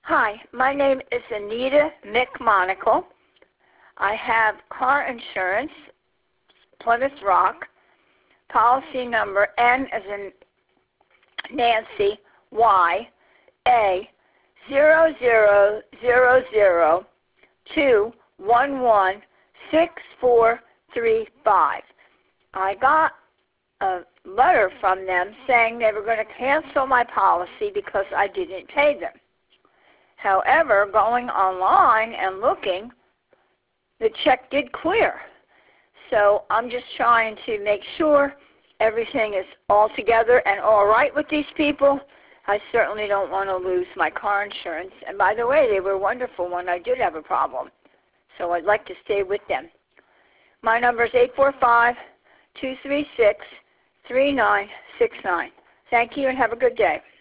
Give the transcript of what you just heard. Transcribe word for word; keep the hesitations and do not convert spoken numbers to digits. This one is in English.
Hi, my name is Anita McMonagle. I have car insurance, Plymouth Rock, policy number N as in Nancy, Y, A, zero zero zero zero two one one six four three five. I got a letter from them saying they were going to cancel my policy because I didn't pay them. However, going online and looking, the check did clear. So I'm just trying to make sure everything is all together and all right with these people. I certainly don't want to lose my car insurance. And by the way, they were wonderful when I did have a problem. So I'd like to stay with them. My number is eight four five, two three six, three nine six nine. Thank you and have a good day.